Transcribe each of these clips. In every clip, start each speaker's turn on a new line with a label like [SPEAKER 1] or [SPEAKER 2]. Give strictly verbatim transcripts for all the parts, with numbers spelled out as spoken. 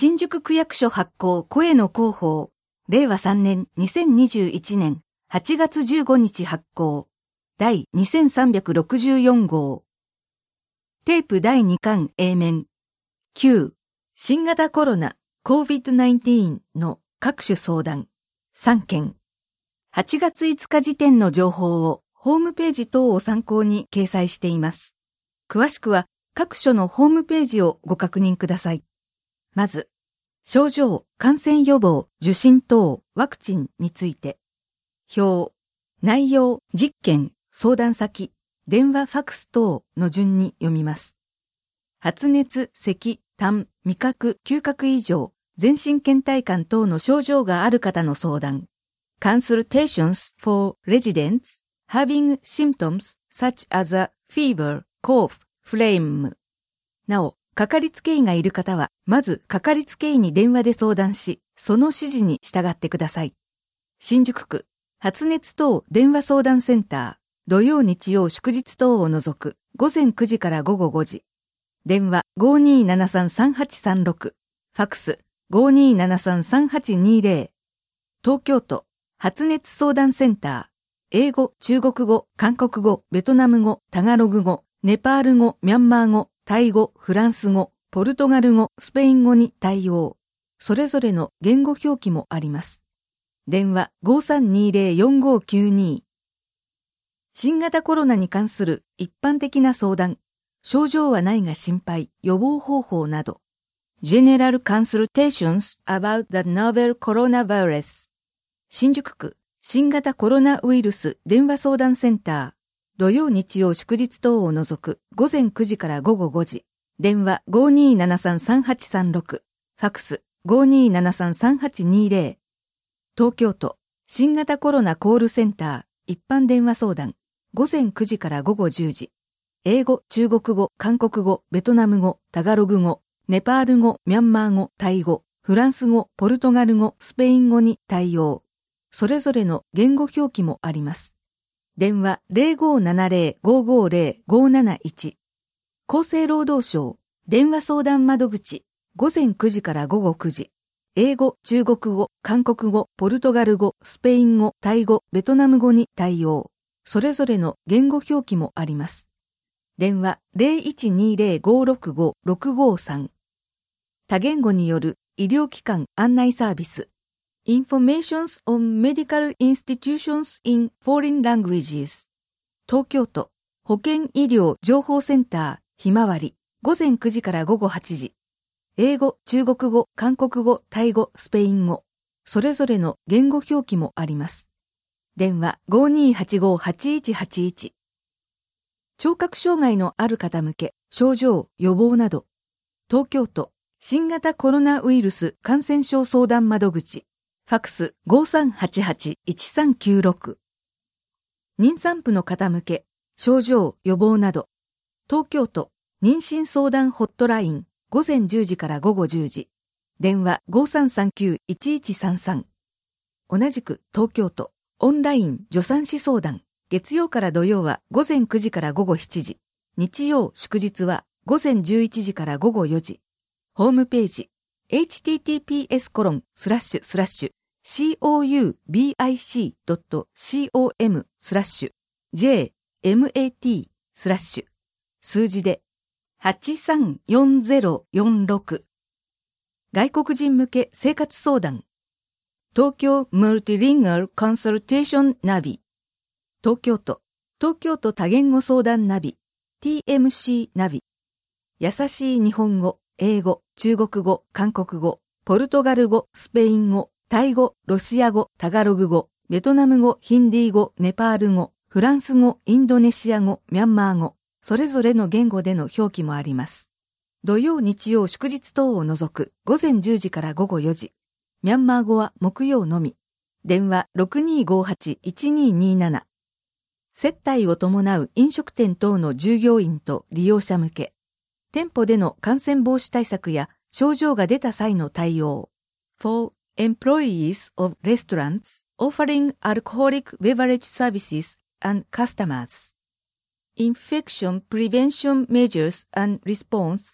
[SPEAKER 1] 新宿区役所発行声の広報、れいわさんねんにせんにじゅういちねんはちがつじゅうごにち発行、第にせんさんびゃくろくじゅうよんごう。テープだいにかん A 面。きゅう、新型コロナ コービッドナインティーン の各種相談、さんけん。はちがついつか時点の情報をホームページ等を参考に掲載しています。詳しくは各所のホームページをご確認ください。まず、症状、感染予防、受診等、ワクチンについて。表、内容、実験、相談先、電話ファクス等の順に読みます。発熱、咳、痰、味覚、嗅覚異常、全身倦怠感等の症状がある方の相談。Consultations for residents having symptoms such as a fever, cough, phlegm。なお、かかりつけ医がいる方は、まずかかりつけ医に電話で相談し、その指示に従ってください。新宿区、発熱等電話相談センター、土曜日曜祝日等を除く、ごぜんくじからごごごじ。電話 ごーにーななさんさんはちさんろく、ファクス ごーにーななさんさんはちにーぜろ。東京都、発熱相談センター、英語、中国語、韓国語、ベトナム語、タガログ語、ネパール語、ミャンマー語、タイ語、フランス語、ポルトガル語、スペイン語に対応。それぞれの言語表記もあります。電話 ごーさんにーぜろよんごーきゅうに。新型コロナに関する一般的な相談、症状はないが心配、予防方法など。General Consultations about the Novel Coronavirus。新宿区、新型コロナウイルス電話相談センター。土曜日曜祝日等を除くごぜんくじからごごごじ。電話 ごーにーななさんさんはちさんろく。ファクス ごーにーななさんさんはちにーぜろ。東京都新型コロナコールセンター一般電話相談ごぜんくじからごごじゅうじ。英語、中国語、韓国語、ベトナム語、タガログ語、ネパール語、ミャンマー語、タイ語、フランス語、ポルトガル語、スペイン語に対応。それぞれの言語表記もあります。電話 ぜろごーななぜろ ごーごーぜろ ごーなないち。厚生労働省電話相談窓口ごぜんくじからごごくじ。英語、中国語、韓国語、ポルトガル語、スペイン語、タイ語、ベトナム語に対応。それぞれの言語表記もあります。電話 ぜろいちにーぜろ ごーろくご ろくごーさん。多言語による医療機関案内サービス。Informations on Medical Institutions in Foreign Languages。東京都保健医療情報センターひまわりごぜんくじからごごはちじ。英語、中国語、韓国語、タイ語、スペイン語。それぞれの言語表記もあります。電話 ごーにーはちごーはちいちはちいち。聴覚障害のある方向け症状、予防など。東京都新型コロナウイルス感染症相談窓口。ファクス ごーさんはちはちいちさんきゅうろく。妊産婦の方向け、症状、予防など。東京都、妊娠相談ホットライン、ごぜんじゅうじからごごじゅうじ。電話 ごーさんさんきゅういちいちさんさん。同じく東京都、オンライン助産師相談。月曜から土曜はごぜんくじからごごしちじ。日曜、祝日はごぜんじゅういちじからごごよじ。ホームページ。エイチティーティーピーエスコロンスラッシュスラッシュ コビッドコム スラッシュ ジェーエムエーティー スラッシュ数字ではちさんよんぜろよんろく。外国人向け生活相談。東京マルティリンガルコンサルテーションナビ。東京都東京都多言語相談ナビ ティーエムシー ナビ。優しい日本語、英語、中国語、韓国語、ポルトガル語、スペイン語、タイ語、ロシア語、タガログ語、ベトナム語、ヒンディー語、ネパール語、フランス語、インドネシア語、ミャンマー語、それぞれの言語での表記もあります。土曜、日曜、祝日等を除くごぜんじゅうじからごごよじ。ミャンマー語は木曜のみ。電話 ろくにーごーはちいちにーにーなな。接待を伴う飲食店等の従業員と利用者向け。店舗での感染防止対策や症状が出た際の対応。For employees of restaurants offering alcoholic beverage services and customers. Infection prevention measures and response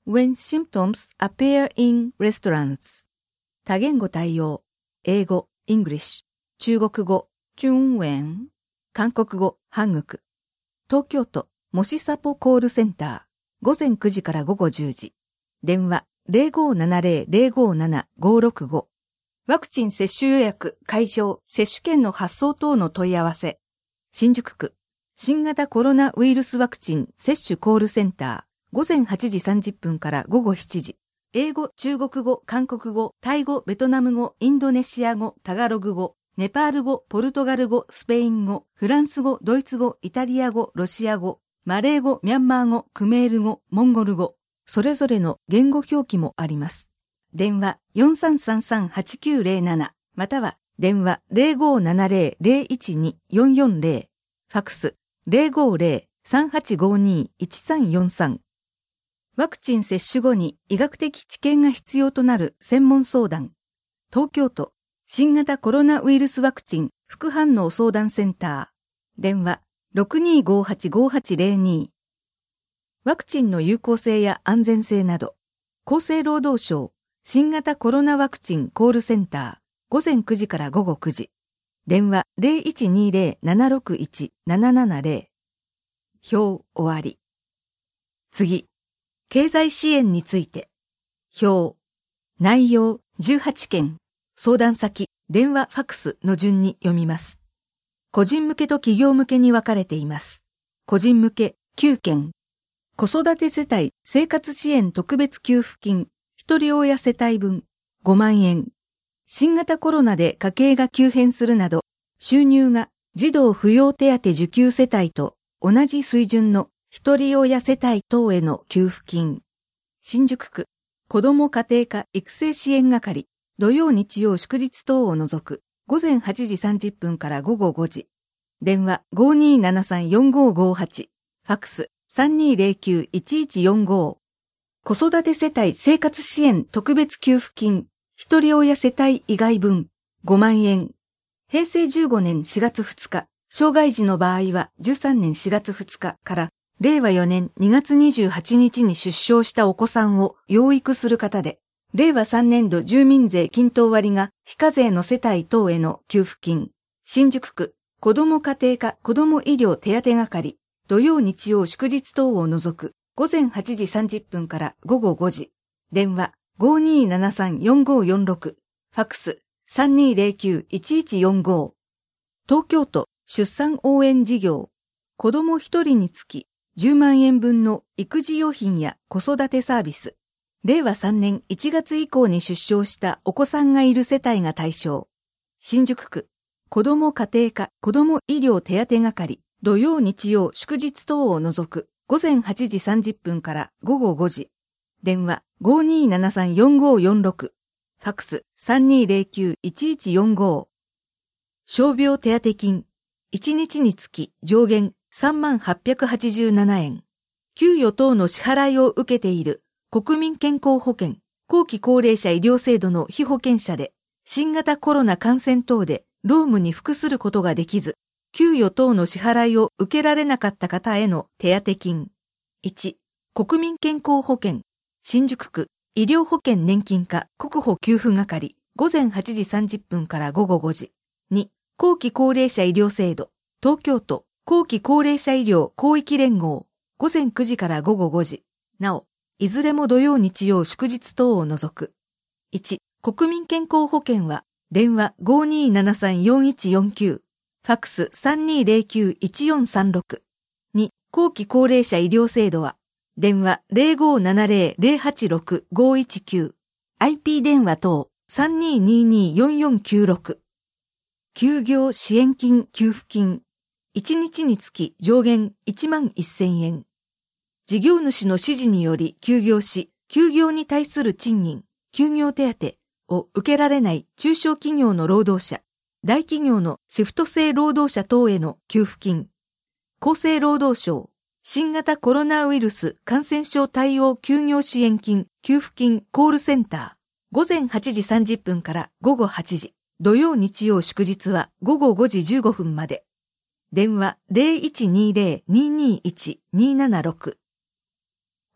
[SPEAKER 1] when symptoms appear in restaurants. 多言語対応。英語、English。中国語、中文。韓国語、韓国。東京都、もしサポコールセンター。午前くじから午後じゅうじ。電話、ゼロごーななゼロ ゼロごーなな ごーろくご。ワクチン接種予約、会場、接種券の発送等の問い合わせ。新宿区、新型コロナウイルスワクチン接種コールセンター。午前はちじさんじゅっぷんから午後しちじ。英語、中国語、韓国語、タイ語、ベトナム語、インドネシア語、タガログ語、ネパール語、ポルトガル語、スペイン語、フランス語、ドイツ語、イタリア語、ロシア語、マレー語、ミャンマー語、クメール語、モンゴル語、それぞれの言語表記もあります。電話 よんさんさんさんはちきゅうゼロなな または電話 ゼロごーななゼロ ゼロいちに よんよんゼロ、ファックス ゼロごーゼロ さんはちごに いちさんよんさん。ワクチン接種後に医学的知見が必要となる専門相談。東京都新型コロナウイルスワクチン副反応相談センター。電話 ろくにーごーはち ごーはちゼロに。ワクチンの有効性や安全性など、厚生労働省新型コロナワクチンコールセンター。午前くじから午後くじ。電話 ゼロいちにゼロ ななろくいち ななななゼロ。表終わり。次。経済支援について。表。内容じゅうはちけん。相談先、電話、ファックスの順に読みます。個人向けと企業向けに分かれています。個人向けきゅうけん。子育て世帯生活支援特別給付金、一人親世帯分ごまんえん。新型コロナで家計が急変するなど、収入が児童扶養手当受給世帯と同じ水準の一人親世帯等への給付金。新宿区、子ども家庭科育成支援係、土曜日曜祝日等を除く、午前はちじさんじゅっぷんから午後ごじ。電話 ごーにーななさんよんごーごーはち、ファックス さんにーゼロきゅういちいちよんご。子育て世帯生活支援特別給付金、一人親世帯以外分ごまんえん。へいせいじゅうごねんしがつふつか、障害児の場合はじゅうさんねんしがつふつかから、れいわよねんにがつにじゅうはちにちに出生したお子さんを養育する方で、れいわさんねんど住民税均等割が非課税の世帯等への給付金。新宿区、子ども家庭科子ども医療手当係、土曜日曜祝日等を除く、午前はちじさんじゅっぷんから午後ごじ。電話 ごーにーななさんよんごーよんろく、ファックス さんにーゼロきゅういちいちよんご。東京都出産応援事業、子ども一人につきじゅうまんえん分の育児用品や子育てサービス。れいわさんねんいちがつ以降に出生したお子さんがいる世帯が対象。新宿区、子ども家庭科子ども医療手当係、土曜日曜祝日等を除く、午前はちじさんじゅっぷんから午後ごじ。電話 ごーにーななさんよんごーよんろく、ファックス さんにーゼロきゅういちいちよんご。傷病手当金、いちにちにつき上限さんまんはっぴゃくはちじゅうななえん。給与等の支払いを受けている国民健康保険、後期高齢者医療制度の被保険者で、新型コロナ感染等で労務に服することができず、給与等の支払いを受けられなかった方への手当金。いち、国民健康保険、新宿区医療保険年金課国保給付係、午前はちじさんじゅっぷんから午後ごじ。に、後期高齢者医療制度、東京都後期高齢者医療広域連合、午前くじから午後ごじ。なお、いずれも土曜日曜祝日等を除く。いち、国民健康保険は、電話 ごーにーななさんよんいちよんきゅう、ファックス さんにーゼロきゅういちよんさんろく。に、後期高齢者医療制度は、電話 ゼロごーななゼロ ゼロはちろく ごいちきゅう、アイピー 電話等 さんにーにーにーよんよんきゅうろく。休業支援金給付金、いちにちにつき上限いちまんせんえん。事業主の指示により休業し、休業に対する賃金、休業手当を受けられない中小企業の労働者、大企業のシフト制労働者等への給付金。厚生労働省、新型コロナウイルス感染症対応休業支援金給付金コールセンター。午前はちじさんじゅっぷんから午後はちじ。土曜日曜祝日は午後ごじじゅうごふんまで。電話 ゼロいちにーゼロ にーにーいち にーななろく。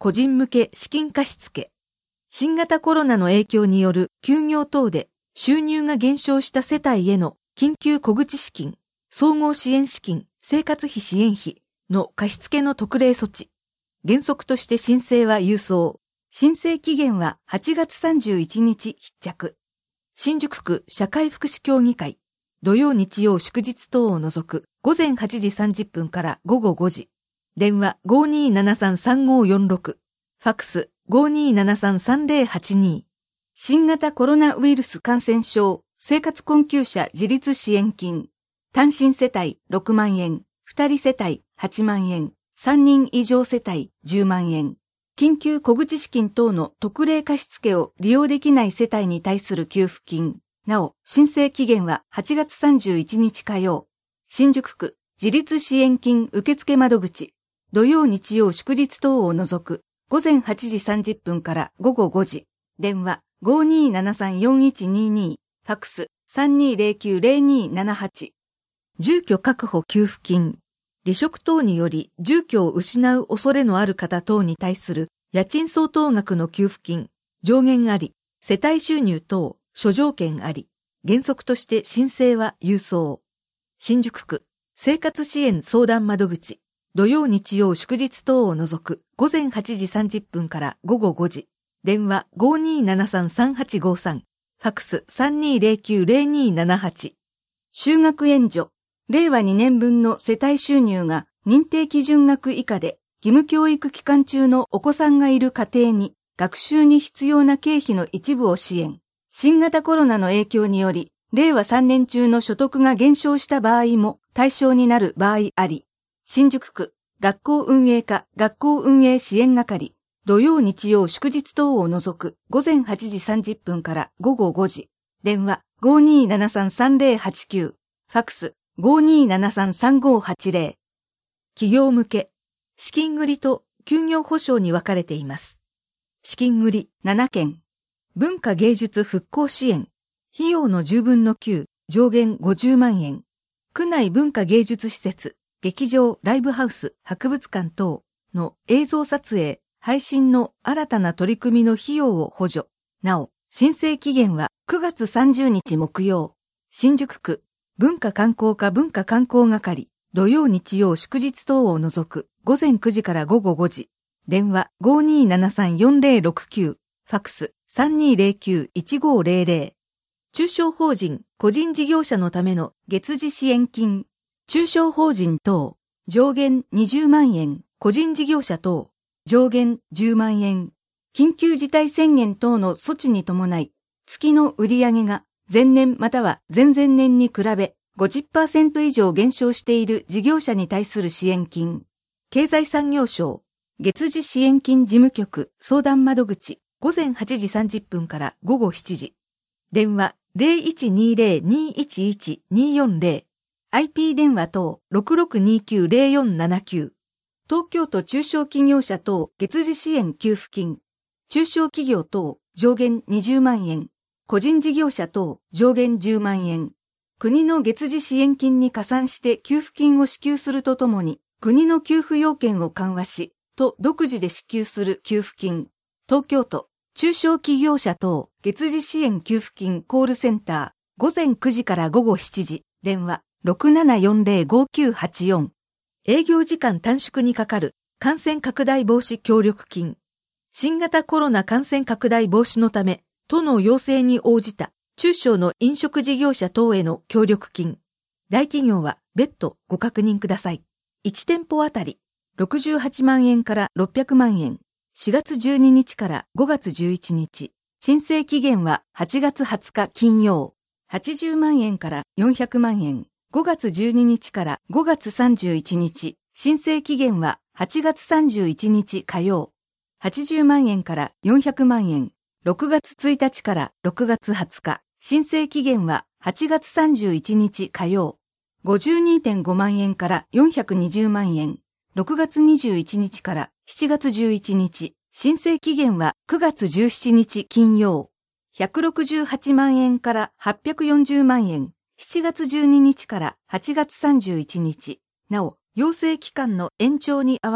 [SPEAKER 1] 個人向け資金貸付。新型コロナの影響による休業等で収入が減少した世帯への緊急小口資金、総合支援資金、生活費支援費の貸付の特例措置。原則として申請は郵送。申請期限ははちがつさんじゅういちにち必着。新宿区社会福祉協議会。土曜日曜祝日等を除くごぜんはちじさんじゅっぷんからごごごじ。電話 ごーにーななさんさんごーよんろく。ファックス ごーにーななさんさんぜろはちに。新型コロナウイルス感染症生活困窮者自立支援金。単身世帯ろくまんえん、ふたり世帯はちまんえん、さんにん以上世帯じゅうまんえん。緊急小口資金等の特例貸付を利用できない世帯に対する給付金。なお、申請期限ははちがつさんじゅういちにち火曜。新宿区自立支援金受付窓口。土曜日曜祝日等を除くごぜんはちじさんじゅっぷんからごごごじ。電話 ごーにーななさんよんいちにーにー。ファックス さんにーぜろきゅうぜろにーななはち。住居確保給付金。離職等により住居を失う恐れのある方等に対する家賃相当額の給付金。上限あり、世帯収入等、諸条件あり。原則として申請は郵送。新宿区生活支援相談窓口。土曜日曜祝日等を除くごぜんはちじさんじゅっぷんからごごごじ。電話 ごーにーななさんさんはちごさん。ファックス さんにーぜろきゅうぜろにーななはち。就学援助。れいわにねんぶんの世帯収入が認定基準額以下で義務教育期間中のお子さんがいる家庭に学習に必要な経費の一部を支援。新型コロナの影響により、れいわさんねん中の所得が減少した場合も対象になる場合あり。新宿区学校運営課学校運営支援係。土曜日曜祝日等を除くごぜんはちじさんじゅっぷんからごごごじ。電話 ごーにーななさんさんぜろはちきゅう。ファックス ごーにーななさんさんごーはちぜろ。企業向け。資金繰りと休業保障に分かれています。資金繰りななけん。文化芸術復興支援。費用のじゅうぶんのきゅう、上限ごじゅうまんえん。区内文化芸術施設、劇場、ライブハウス、博物館等の映像撮影、配信の新たな取り組みの費用を補助。なお、申請期限はくがつさんじゅうにち木曜。新宿区文化観光課文化観光係。土曜日曜祝日等を除くごぜんくじからごごごじ。電話 ごーにーななさんよんぜろろくきゅう。ファックス さんにーぜろきゅういちごーぜろぜろ。中小法人、個人事業者のための月次支援金。中小法人等、上限にじゅうまんえん。個人事業者等、上限じゅうまんえん。緊急事態宣言等の措置に伴い、月の売上が前年または前々年に比べ ごじゅっパーセント 以上減少している事業者に対する支援金。経済産業省、月次支援金事務局相談窓口、ごぜんはちじさんじゅっぷんからごごしちじ。電話 ぜろいちにーぜろにーいちいちにーよんぜろ。アイピー 電話等 ろくろくにーきゅうぜろよんななきゅう。東京都中小企業者等月次支援給付金。中小企業等上限にじゅうまんえん。個人事業者等上限じゅうまんえん。国の月次支援金に加算して給付金を支給するとともに、国の給付要件を緩和し、都独自で支給する給付金。東京都中小企業者等月次支援給付金コールセンター。ごぜんくじからごごしちじ。電話 ろくななよんぜろごきゅうはちよん。営業時間短縮にかかる感染拡大防止協力金。新型コロナ感染拡大防止のため、都の要請に応じた中小の飲食事業者等への協力金。大企業は別途ご確認ください。いち店舗あたりろくじゅうはちまんえんからろっぴゃくまんえん。しがつじゅうににちからごがつじゅういちにち。申請期限ははちがつはつか金曜。はちじゅうまんえんからよんひゃくまんえん。ごがつじゅうににちからごがつさんじゅういちにち。申請期限ははちがつさんじゅういちにち火曜。はちじゅうまんえんからよんひゃくまんえん。ろくがつついたちからろくがつはつか。申請期限ははちがつさんじゅういちにち火曜。ごじゅうにてんごまんえんからよんひゃくにじゅうまんえん。ろくがつにじゅういちにちからしちがつじゅういちにち。申請期限はくがつじゅうしちにち金曜。ひゃくろくじゅうはちまんえんからはっぴゃくよんじゅうまんえん。しちがつじゅうににちからはちがつさんじゅういちにち。なお、要請期間の延長に合わせ、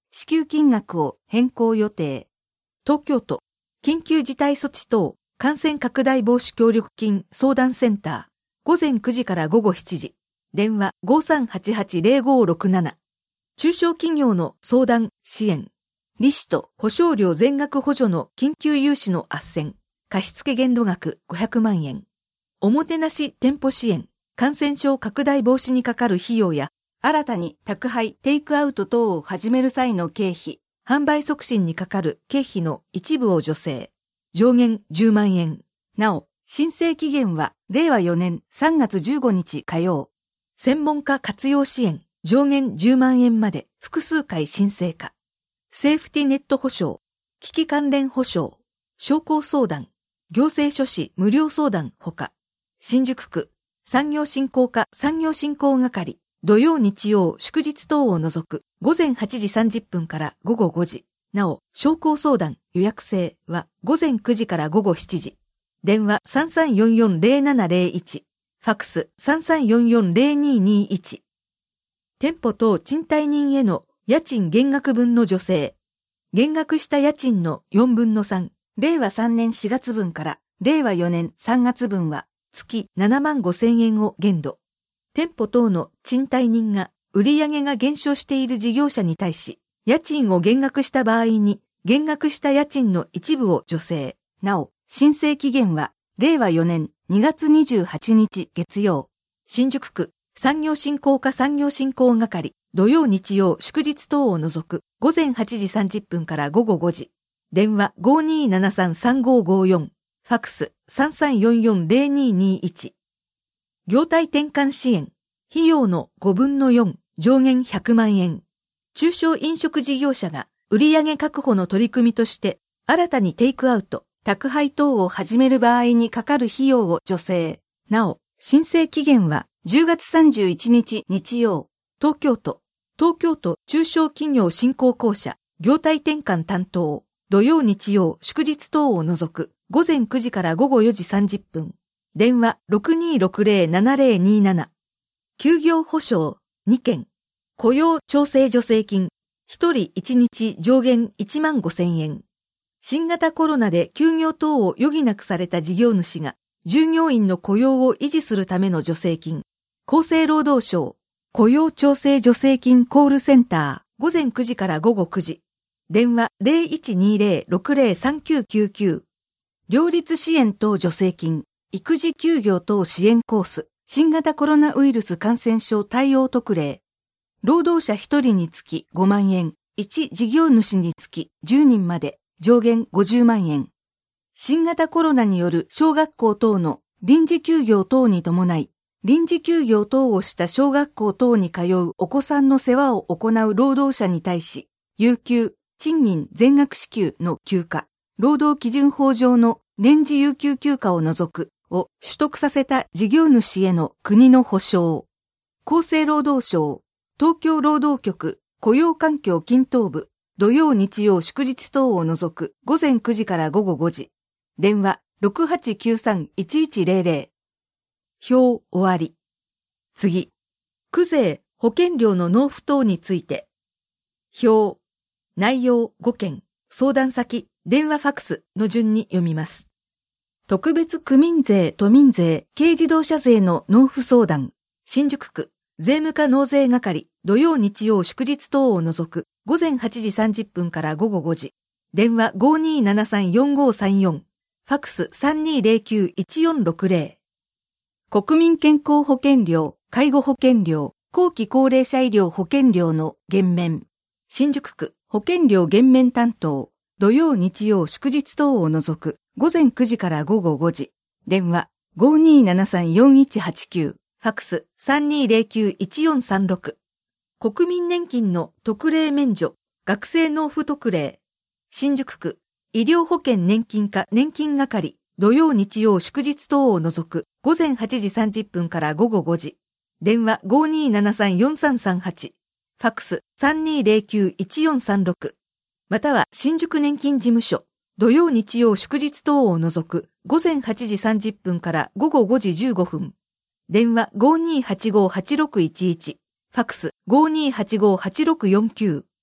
[SPEAKER 1] 支給金額を変更予定。東京都、緊急事態措置等感染拡大防止協力金相談センター、午前くじから午後しちじ、電話 ごーさんはちはちゼロごーろくなな。中小企業の相談、支援。利子と保証料全額補助の緊急融資の斡旋。貸付限度額ごひゃくまんえん。おもてなし店舗支援。感染症拡大防止にかかる費用や、新たに宅配、テイクアウト等を始める際の経費、販売促進にかかる経費の一部を助成。上限じゅうまんえん。なお、申請期限はれいわよねんさんがつじゅうごにち火曜。専門家活用支援、上限じゅうまんえんまで複数回申請可。セーフティネット保証、危機関連保証、商工相談、行政書士無料相談ほか。新宿区、産業振興課産業振興係、土曜日曜祝日等を除く午前はちじさんじゅっぷんから午後ごじ。なお、商工相談予約制は午前くじから午後しちじ。電話 さんさんよんよんゼロななゼロいち。ファックス さんさんよんよんゼロににいち。店舗等賃貸人への家賃減額分の助成。減額した家賃のよんぶんのさん。れいわさんねんしがつぶんかられいわよねんさんがつぶんは月ななまんごせんえんを限度。店舗等の賃貸人が売上が減少している事業者に対し、家賃を減額した場合に減額した家賃の一部を助成。なお、申請期限はれいわよねんにがつにじゅうはちにち月曜。新宿区産業振興課産業振興係、土曜日曜祝日等を除く午前はちじさんじゅっぷんから午後ごじ。電話 ごーにーななさんさんごーごーよん。ファックス さんさんよんよんゼロににいち。業態転換支援。費用のごぶんのよん、上限ひゃくまんえん。中小飲食事業者が売上確保の取り組みとして新たにテイクアウト、宅配等を始める場合にかかる費用を助成。なお、申請期限はじゅうがつさんじゅういちにち日曜。東京都、東京都中小企業振興公社、業態転換担当、土曜日曜祝日等を除く午前くじから午後よじさんじゅっぷん。電話 ろくにーろくゼロななゼロになな。休業保障にけん。雇用調整助成金。ひとりいちにち上限いちまんごせんえん。新型コロナで休業等を余儀なくされた事業主が従業員の雇用を維持するための助成金。厚生労働省雇用調整助成金コールセンター午前くじから午後くじ。電話 ゼロいちにゼロろくゼロさんきゅうきゅうきゅう。両立支援等助成金。育児休業等支援コース。新型コロナウイルス感染症対応特例。労働者ひとりにつきごまんえん。いち事業主につきじゅうにんまで上限ごじゅうまんえん。新型コロナによる小学校等の臨時休業等に伴い、臨時休業等をした小学校等に通うお子さんの世話を行う労働者に対し、有給、賃金全額支給の休暇、労働基準法上の年次有給休暇を除くを取得させた事業主への国の保障。厚生労働省、東京労働局、雇用環境均等部、土曜日曜祝日等を除く午前くじから午後ごじ。電話 ろくはちきゅうさんいちいちゼロゼロ。表終わり。次。区税、保険料の納付等について。表。内容ごけん、相談先、電話ファックスの順に読みます。特別区民税、都民税、軽自動車税の納付相談。新宿区、税務課納税係、土曜日曜祝日等を除く午前はちじさんじゅっぷんから午後ごじ。電話 ごーにーななさんよんごーさんよん。ファックス さんにーゼロきゅういちよんろくゼロ。国民健康保険料、介護保険料、後期高齢者医療保険料の減免。新宿区、保険料減免担当、土曜日曜祝日等を除く午前くじから午後ごじ。電話 ごーにーななさんよんいちはちきゅう。ファックス さんにーゼロきゅういちよんさんろく。国民年金の特例免除、学生納付特例。新宿区、医療保険年金課年金係、土曜日曜祝日等を除く午前はちじさんじゅっぷんから午後ごじ。電話 ごーにーななさんよんさんさんはち。ファックス さんにーゼロきゅういちよんさんろく。または新宿年金事務所、土曜日曜祝日等を除く午前はちじさんじゅっぷんから午後ごじじゅうごふん。電話 ごーにーはちごーはちろくいちいち。ファックス ごーにーはちごーはちろくよんきゅう。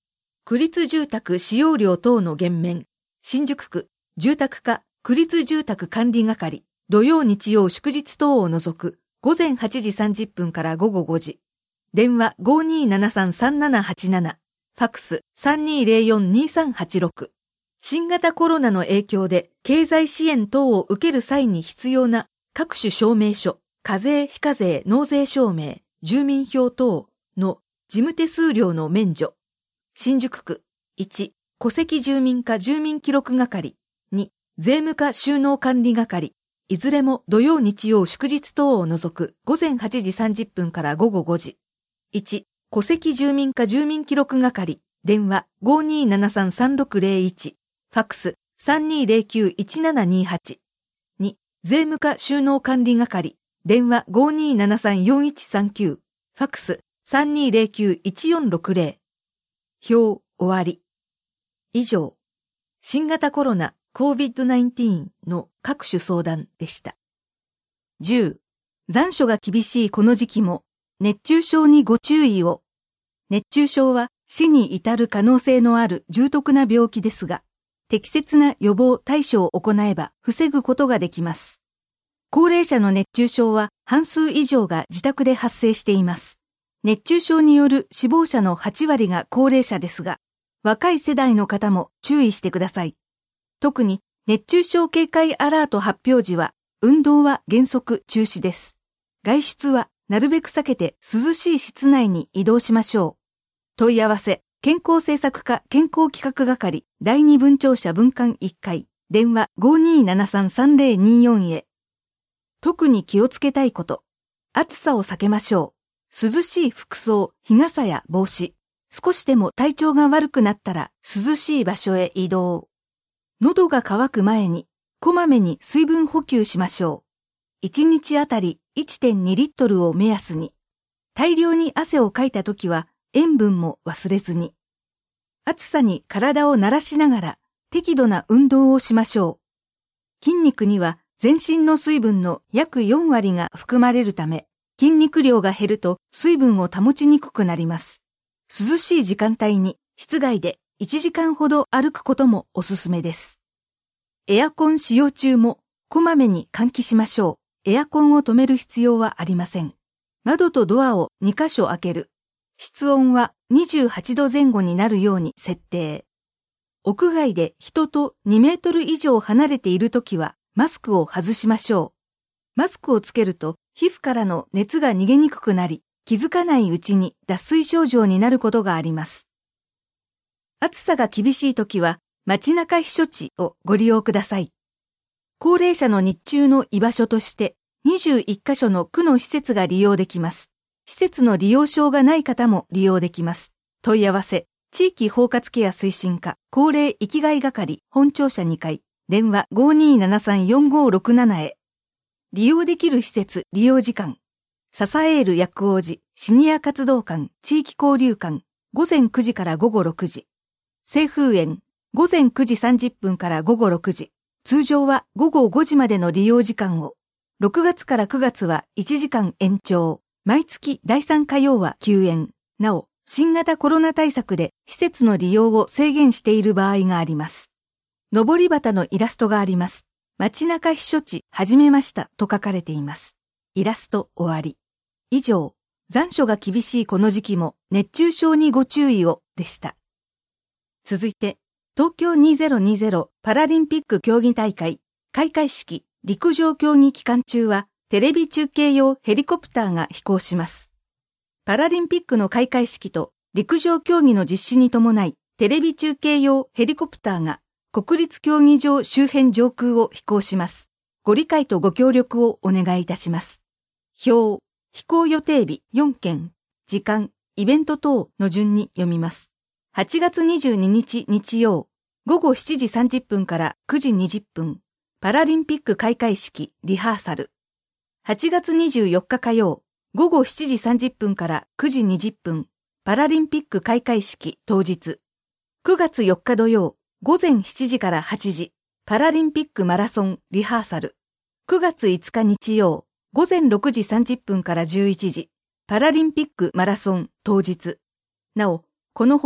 [SPEAKER 1] 区立住宅使用料等の減免、新宿区、住宅課、区立住宅管理係、土曜日曜祝日等を除く、午前はちじさんじゅっぷんから午後ごじ。電話 ごーにーななさんさんななはちなな、ファックス さんにーぜろよんにーさんはちろく。新型コロナの影響で経済支援等を受ける際に必要な各種証明書、課税非課税納税証明、住民票等の事務手数料の免除。新宿区いち、戸籍住民課住民記録係、に、税務課収納管理係、いずれも土曜日曜祝日等を除く午前はちじさんじゅっぷんから午後ごじ。いち、戸籍住民課住民記録係、電話 ごーにーななさんさんろくぜろいち、ファックス さんにーぜろきゅういちななにはち。に、税務課収納管理係、電話 ごーにーななさんよんいちさんきゅう、ファックス さんにーぜろきゅういちよんろくぜろ。表終わり。以上、新型コロナ コービッドナインティーン の各種相談でした。じゅう、残暑が厳しいこの時期も熱中症にご注意を。熱中症は死に至る可能性のある重篤な病気ですが、適切な予防対処を行えば防ぐことができます。高齢者の熱中症は半数以上が自宅で発生しています。熱中症による死亡者のはちわりが高齢者ですが、若い世代の方も注意してください。特に熱中症警戒アラート発表時は、運動は原則中止です。外出はなるべく避けて涼しい室内に移動しましょう。問い合わせ、健康政策課健康企画係だいに分庁舎分館いっかい、電話 ごーにーななさんさんぜろにーよん へ。特に気をつけたいこと。暑さを避けましょう。涼しい服装、日傘や帽子。少しでも体調が悪くなったら涼しい場所へ移動。喉が渇く前に、こまめに水分補給しましょう。いちにちあたり いってんにリットルを目安に。大量に汗をかいたときは塩分も忘れずに。暑さに体を慣らしながら適度な運動をしましょう。筋肉には全身の水分の約よんわりが含まれるため、筋肉量が減ると水分を保ちにくくなります。涼しい時間帯に室外でいちじかんほど歩くこともおすすめです。エアコン使用中もこまめに換気しましょう。エアコンを止める必要はありません。窓とドアをにかしょ開ける。室温はにじゅうはちどぜん後になるように設定。屋外で人とにメートル以上離れているときはマスクを外しましょう。マスクをつけると皮膚からの熱が逃げにくくなり、気づかないうちに脱水症状になることがあります。暑さが厳しいときは街中避暑地をご利用ください。高齢者の日中の居場所としてにじゅういっかしょの区の施設が利用できます。施設の利用証がない方も利用できます。問い合わせ、地域包括ケア推進課高齢生きがい係本庁舎にかい、電話 ごーにーななさんよんごーろくなな へ。利用できる施設利用時間。ササエール薬王子シニア活動館地域交流館ごぜんくじから午後ろくじ。清風園ごぜんくじさんじゅっぷんから午後ろくじ。通常は午後ごじまでの利用時間を。ろくがつからくがつはいちじかん延長。毎月だいさん火曜は休園。なお、新型コロナ対策で施設の利用を制限している場合があります。上り旗のイラストがあります。街中避暑地始めましたと書かれています。イラスト終わり。以上、残暑が厳しいこの時期も熱中症にご注意をでした。続いて、東京にせんにじゅうパラリンピック競技大会開会式陸上競技期間中はテレビ中継用ヘリコプターが飛行します。パラリンピックの開会式と陸上競技の実施に伴いテレビ中継用ヘリコプターが国立競技場周辺上空を飛行します。ご理解とご協力をお願いいたします。表、飛行予定日よんけん、時間、イベント等の順に読みます。はちがつにじゅうににち日曜、ごごしちじさんじゅっぷんからくじにじゅっぷん、パラリンピック開会式リハーサル。はちがつにじゅうよっか火曜、ごごしちじさんじゅっぷんからくじにじゅっぷん、パラリンピック開会式当日。くがつよっか土曜、ごぜんしちじからはちじ、パラリンピックマラソンリハーサル。くがついつか日曜、ごぜんろくじさんじゅっぷんからじゅういちじ、パラリンピックマラソン当日。なお、このほか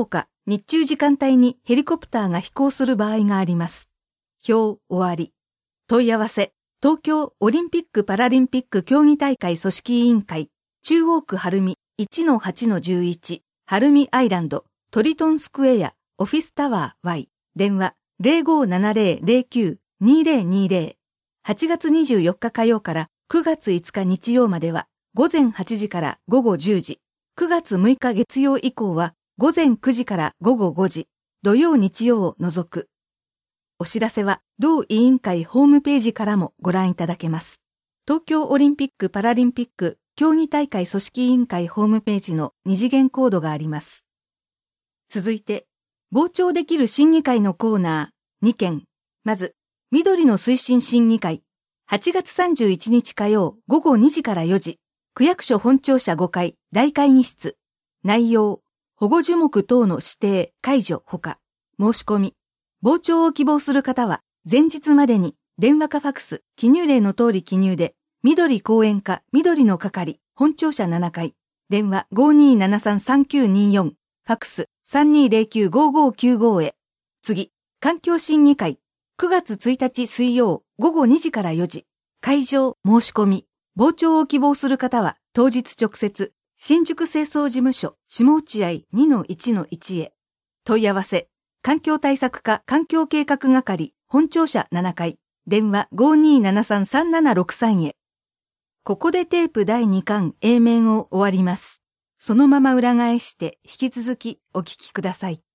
[SPEAKER 1] 日中時間帯にヘリコプターが飛行する場合があります。表終わり。問い合わせ、東京オリンピック・パラリンピック競技大会組織委員会、中央区晴海 いちのはちのじゅういち、晴海アイランド、トリトンスクエア、オフィスタワー Y、電話 ゼロごーななゼロゼロきゅうにゼロにゼロ。はちがつにじゅうよっか火曜からくがついつか日曜までは午前はちじから午後じゅうじ、くがつむいか月曜以降は午前くじから午後ごじ、土曜日曜を除く。お知らせは同委員会ホームページからもご覧いただけます。東京オリンピック・パラリンピック競技大会組織委員会ホームページの二次元コードがあります。続いて、傍聴できる審議会のコーナーにけん。まず、緑の推進審議会。はちがつさんじゅういちにち火曜午後にじからよじ。区役所本庁舎ごかい大会議室。内容、保護樹木等の指定、解除ほか。申し込み。傍聴を希望する方は、前日までに電話かファクス、記入例の通り記入で、緑講演課緑の係、本庁舎ななかい。電話 ごーにーななさんさんきゅうによん。ファクス さんにーゼロきゅうごーごーきゅうご へ。次、環境審議会。くがつついたち水曜午後にじからよじ。会場申し込み。傍聴を希望する方は、当日直接、新宿清掃事務所下落合 にのいちのいち へ。問い合わせ。環境対策課環境計画係、本庁舎ななかい、電話 ごーにーななさんさんななろくさん へ。ここでテープだいにかん A 面を終わります。そのまま裏返して引き続きお聞きください。